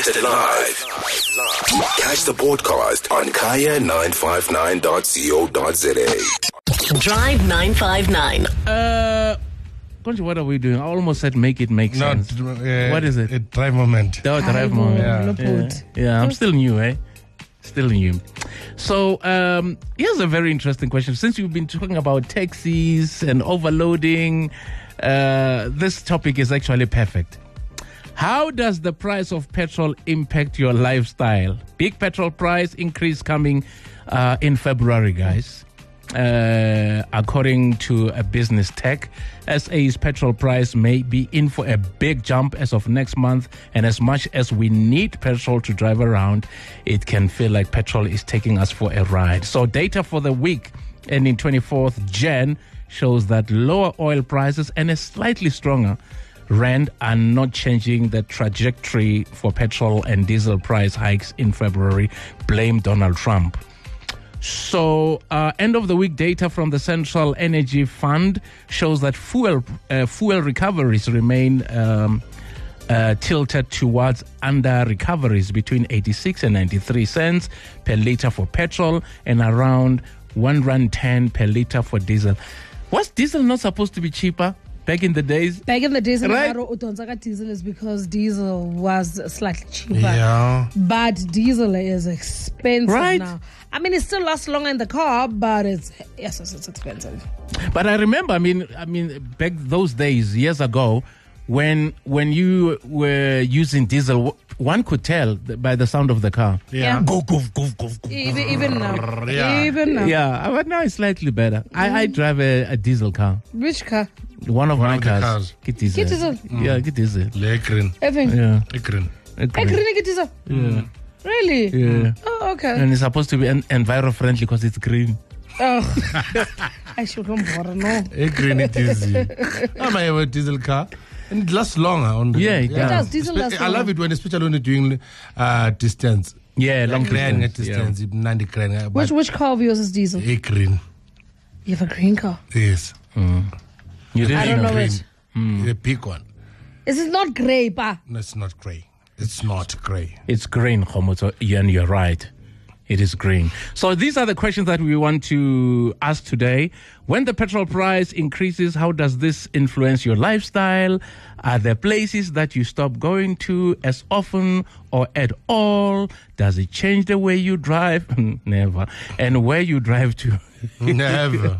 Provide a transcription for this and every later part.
Broadcasted live. Catch the podcast on kaya959.co.za. Drive 959. Concha, what are we doing? I almost said make it make sense. What is it? A drive moment. Oh, drive moment. Yeah, I'm still new, eh? Still new. So, here's a very interesting question. Since you've been talking about taxis and overloading, this topic is actually perfect. How does the price of petrol impact your lifestyle? Big petrol price increase coming in February, guys. According to a business tech, SA's petrol price may be in for a big jump as of next month, and as much as we need petrol to drive around, it can feel like petrol is taking us for a ride. So data for the week ending 24th Jan shows that lower oil prices and a slightly stronger rand are not changing the trajectory for petrol and diesel price hikes in February. Blame Donald Trump. So, end of the week data from the Central Energy Fund shows that fuel recoveries remain tilted towards under recoveries between 86 and 93 cents per litre for petrol and around R1.10 per litre for diesel. Was diesel not supposed to be cheaper back in the days? Back in the days, right? Diesel is because diesel was slightly cheaper. Yeah. But diesel is expensive Right. now. I mean, it still lasts longer in the car, but it's expensive. But I remember, I mean, back those days, years ago, when you were using diesel, one could tell by the sound of the car. Yeah. Go, go, go, go, go. Even now. Yeah. Even now. Yeah, but now it's slightly better. I drive a diesel car. Which car? One of my of the cars. cars. Get diesel. Get diesel. Yeah, get diesel. Le green. Even. Yeah. Le green. Get diesel. Yeah. Really? Yeah. Oh, okay. And it's supposed to be enviro-friendly because it's green. Oh. I should come for no. A green it is. I have a diesel car. And it lasts longer. On the, Yeah, it It does. does. Diesel lasts I love it when, especially when you're doing distance. Yeah, long Grand distance. distance. 90 grand. Which car of yours is diesel? A green. You have a green car. Yes. You didn't I don't know Green. it. The big one. Is it not grey, pa? No, it's not grey. It's not grey. It's green, Khomoto, and you're right. It is green. So these are the questions that we want to ask today. When the petrol price increases, how does this influence your lifestyle? Are there places that you stop going to as often or at all? Does it change the way you drive? Never. And where you drive to? Never.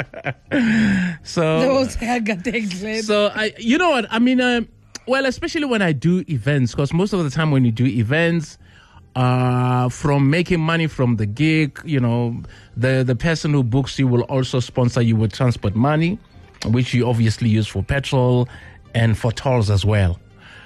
So, you know what? I mean, well, especially when I do events, because most of the time when you do events, from making money from the gig, you know, the person who books you will also sponsor you with transport money, which you obviously use for petrol and for tolls as well.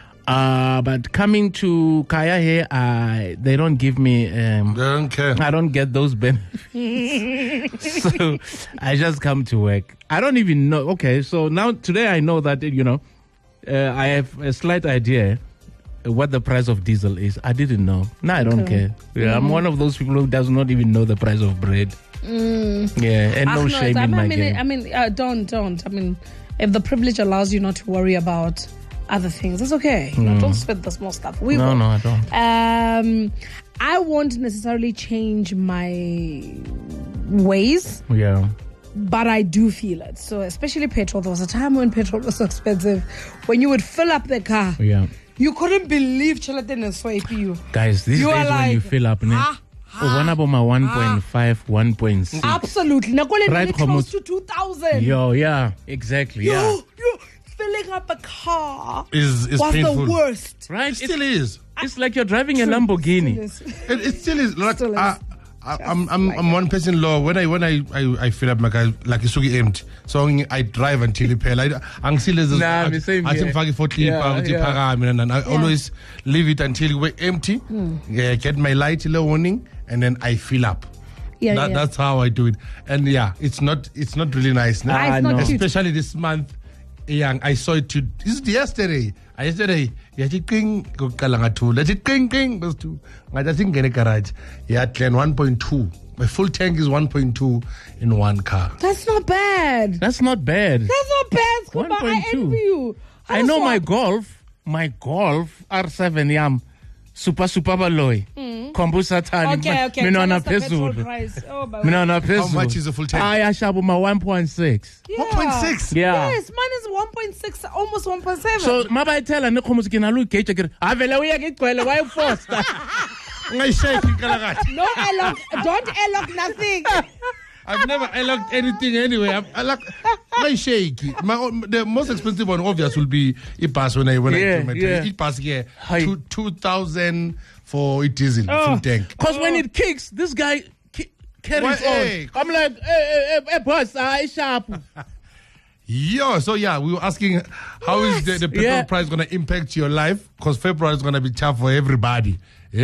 But coming to Kaya here, they don't give me... They don't care. I don't get those benefits. So I just come to work. I don't even know. Okay, so now today I know that, you know, I have a slight idea what the price of diesel is. I didn't know. No, I don't care. Yeah, I'm one of those people who does not even know the price of bread. Yeah, and no shame in my game. Don't. I mean, if the privilege allows you not to worry about other things, it's okay. You know, don't spend the small stuff. No, I don't. I won't necessarily change my ways. Yeah. But I do feel it. So especially petrol. There was a time when petrol was so expensive. When you would fill up the car, you couldn't believe Charlatan and swipe you. Guys, these You days are when like, you fill up, one about my 1.5, 1.6. Absolutely. Now Right, close to 2,000. Yo, yeah, exactly, yeah. Yo, filling up a car Is was painful. the worst. Right? It still is. It's like you're driving a Lamborghini. It still is. Like, Still is. I'm one person low. When I fill up my car, like it's really empty. So I drive until it pay. I'm still as Nah, the same I here. think 40 pounds. And I always leave it until we're empty. Yeah, get my light warning, and then I fill up. That's how I do it. And yeah, it's not really nice. It's not cute. Especially this month. Yeah, I saw it is it yesterday. Yesterday, yeah, king go kalanga let it king goes to I think get a garage. Yeah, clean 1.2. My full tank is 1.2 in one car. That's not bad. That's not bad. Scuba, I 1.2. envy you. I know my Golf R7 Yam super baloy. Kombusa tani. Okay. Mina Tell na us the petrol phezulu. price. Oh, my Mina na phezulu. How much is a full tank? I shabu ma 1.6. Yeah. 1.6? Yeah. Yes, mine is 1.6, almost 1.7. So maba tell ne khomusi ke na lu gauge ke avela uya ke gcwele why forced. Ngayishake kalakati. No airlock, don't airlock nothing. I've never unlocked anything anyway. I shake. The most expensive one, obvious, will be e-pass when I do my e-pass here. 2,000 for it diesel full tank. Because when it kicks, this guy carries on. I'm like, hey, boss, I sharp. Yeah, so we were asking how is the petrol price going to impact your life? Because February is going to be tough for everybody. But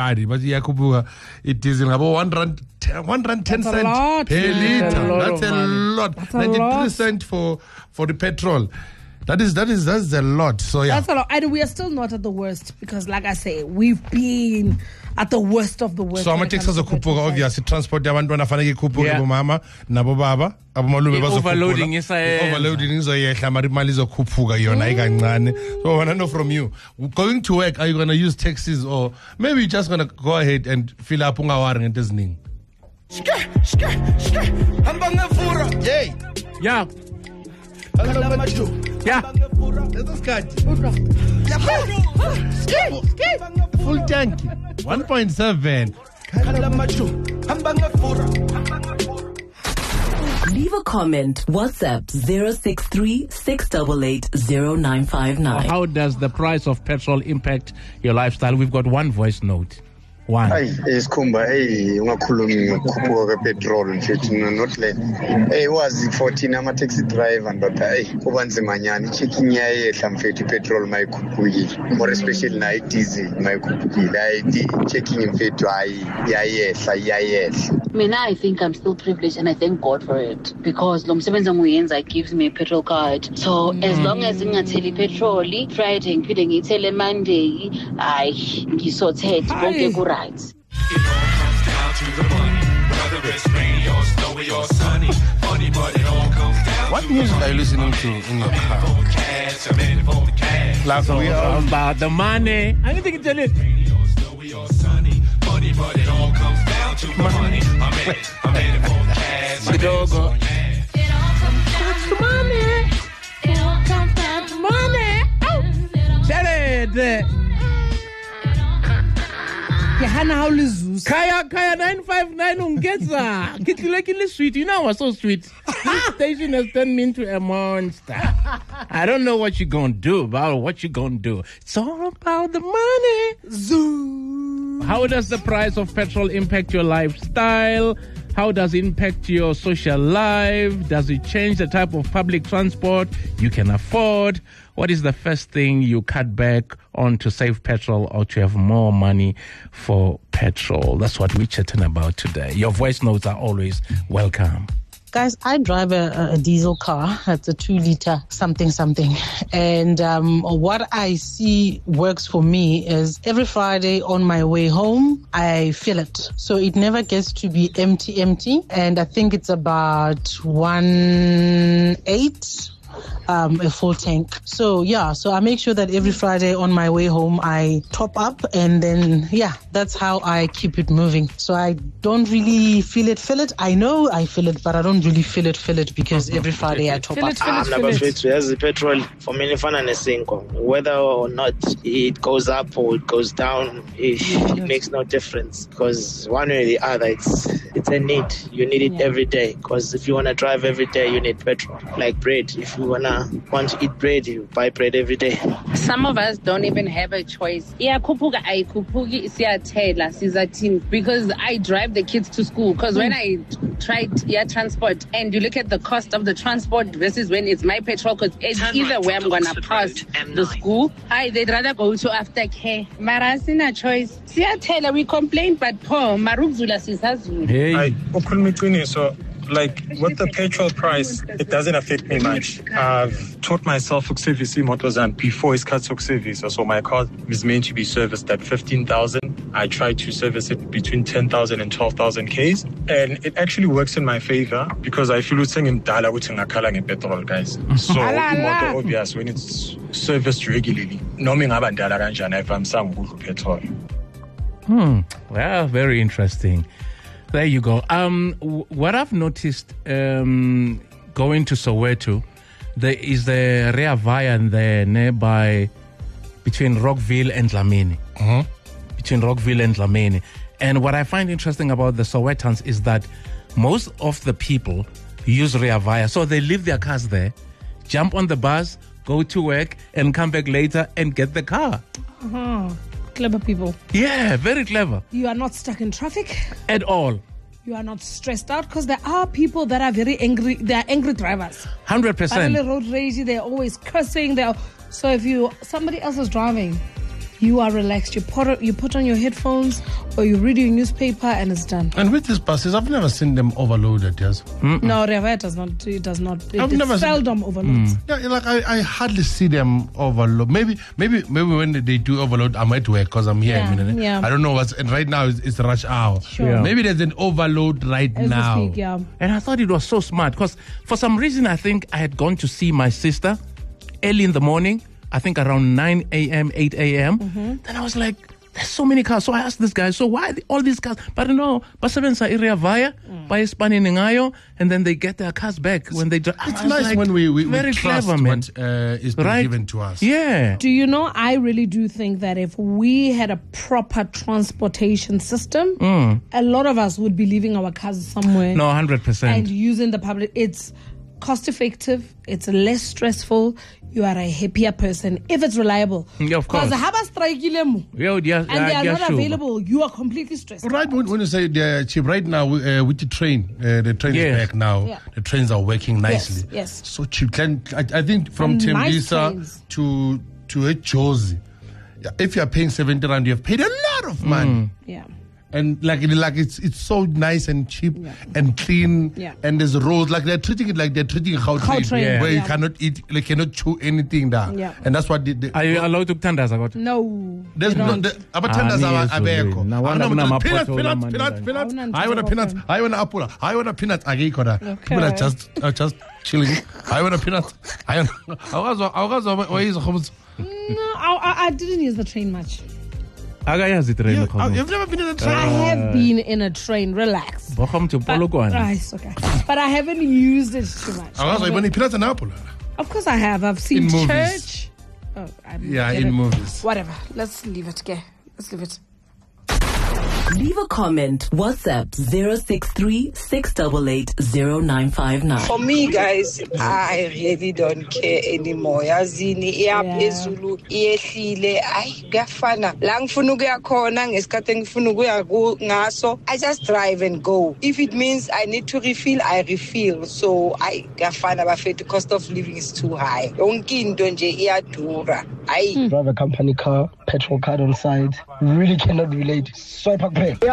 it is about 1 rand 10 cents per liter. That's a lot. 93 cents for the petrol. That's a lot. So that's a lot, and we are still not at the worst because, like I say, we've been at the worst of the worst. So ama-taxi azokhuphuka obviously transport yabantwana fanele ikhuphuke bomama nabo baba abomalume overloading izoyehla mari imali izokhuphuka yona ikancane. So I want to know from you, going to work, are you going to use taxis or maybe you're just going to go ahead and fill up ungawari ngento eziningi? Yay. Yeah. Full tank 1.7. Leave a comment. WhatsApp 063-688-0959. How does the price of petrol impact your lifestyle? We've got one voice note. One. Isikhumba ungakhulumi ngokukhuphuka kwepetrol mfethu not le was 14 ama-taxi driver ndoda kuba nzimanyana i-checking yayehla mfethu ipetrol mayikhuphukile more especially na i-diesel mayikhuphukile i-checking mfethu yayehla. Mina, I think I'm still privileged and I thank God for it because lo msebenzi engiwenza gives me a petrol card. So as long as ngingatheli petrol Friday ngiphinde ngithele Monday ngisorted konke ku right. It all comes down to the money. Whether it's rainy or snowy or sunny. Funny, but it all comes down What music are you listening to in your car? Like about the money. I need to tell you. Rainy or snowy or sunny. Funny, but it all comes down to the money. I'm in it for cash. It all comes down to money. Tell it. Kaya 959 ungeza. Kitlekile sweet. You know what's so sweet? This station has turned me into a monster. I don't know what you're gonna do about what you're gonna do. It's all about the money. Zoo. How does the price of petrol impact your lifestyle? How does it impact your social life? Does it change the type of public transport you can afford? What is the first thing you cut back on to save petrol or to have more money for petrol? That's what we're chatting about today. Your voice notes are always welcome. Guys, I drive a diesel car. It's a 2-liter something. And what I see works for me is every Friday on my way home, I fill it. So it never gets to be empty. And I think it's about 1.8. A full tank. So I make sure that every Friday on my way home I top up, and then that's how I keep it moving. So I don't really fill it. I know I fill it, but I don't really fill it because every Friday I top up. Yes, the petrol for me whether or not it goes up or it goes down, it makes no difference because one way or the other it's a need. You need it every day because if you want to drive every day you need petrol. Like bread, if you want to eat bread, you buy bread every day. Some of us don't even have a choice. Because I drive the kids to school. Because when I tried transport and you look at the cost of the transport versus when it's my petrol, because either way I'm going to pass the school, they'd rather go to aftercare. Marasina choice. We complain, but poor Maruzula Sisazul. Hey. like with the petrol price, it doesn't affect me much. I've taught myself service motors and before it's cut service. So my car is meant to be serviced at 15,000. I try to service it between 10,000 and 12,000 Ks. And it actually works in my favor because I feel it's petrol, guys. So motor obvious when it's serviced regularly. If I'm some petrol. Well, very interesting. There you go. What I've noticed going to Soweto, there is a Rea Vaya there nearby between Rockville and Dlamini. Between Rockville and Dlamini. And what I find interesting about the Sowetans is that most of the people use Rea Vaya. So they leave their cars there, jump on the bus, go to work, and come back later and get the car. Clever people. Yeah, very clever. You are not stuck in traffic at all. You are not stressed out because there are people that are very angry. They are angry drivers. 100%. Road ragey. They're always cursing. So if somebody else is driving, you are relaxed. You put on your headphones or you read your newspaper and it's done. And with these buses, I've never seen them overloaded, yes? No, Rea does not. It does not. It seldom overloads. Yeah, like I hardly see them overload. Maybe when they do overload, I'm at work because I'm here. Yeah. I don't know what's. And right now it's rush hour. Sure. Yeah. Maybe there's an overload right now. We speak, yeah. And I thought it was so smart because for some reason I think I had gone to see my sister early in the morning. I think around 9 a.m., 8 a.m. Then I was like, there's so many cars. So I asked this guy, so why all these cars? But no, basebenza Rea Vaya, bayespani ngayo, and then they get their cars back when they drive. It's nice like, when we very trust clever, man. what is being given to us. Yeah. Do you know, I really do think that if we had a proper transportation system, a lot of us would be leaving our cars somewhere. No, 100%. And using the public. It's cost effective. It's less stressful. You are a happier person if it's reliable. Yeah, of course. Because they are not available. You are completely stressed. Right, when you say they're cheap, right now with the train is back now. Yeah. The trains are working nicely. Yes. So cheap. I think from Tembisa to Jozi, if you are paying 70 rand, you have paid a lot of money. Yeah. And it's so nice and cheap and clean, and there's roads they're treating it like they're treating Gautrain, where you cannot eat, you cannot chew anything there, and that's what. Are you allowed to tandas? No, there's no. Tandas are abeko. Peanuts. I want a peanut. I want an apple. I want a peanut. People are just chilling. I want a peanut. No, I didn't use the train much. You've never been in a train? I have been in a train. Relax. But okay. But I haven't used it too much. Of course I have. I've seen in church. In movies. Whatever. Let's leave it. Okay. Let's leave it. Leave a comment. WhatsApp 063-688-0959. For me, guys, I really don't care anymore. Yazini iyaphezulu iyehlile ay kuyafana. La ngifuna ukuya khona ngesikhathi engifuna ukuya ngaso. I just drive and go. If it means I need to refill, I refill. So I kuyafana bafethu, the cost of living is too high. Yonke into nje iyadura. I drive a company car, petrol card on side. Really cannot relate. Swipe up. The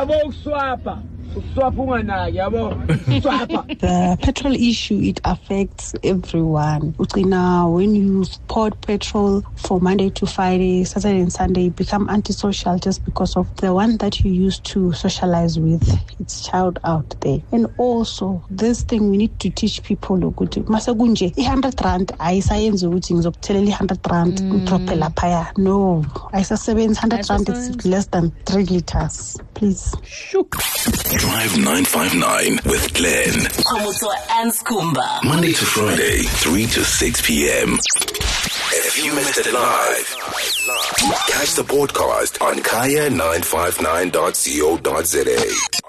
petrol issue, it affects everyone. Now, when you spot petrol for Monday to Friday, Saturday and Sunday, you become antisocial just because of the one that you used to socialize with. It's child out there. And also, this thing we need to teach people. Masagunje, 100 rand, I say 100 rand, no, I say 700 rand is less than 3 liters. Please. Drive 959 with Glenn. Komuso and Skumba. Monday to Friday, 3 to 6 p.m. If you missed it live, catch the podcast on kaya959.co.za.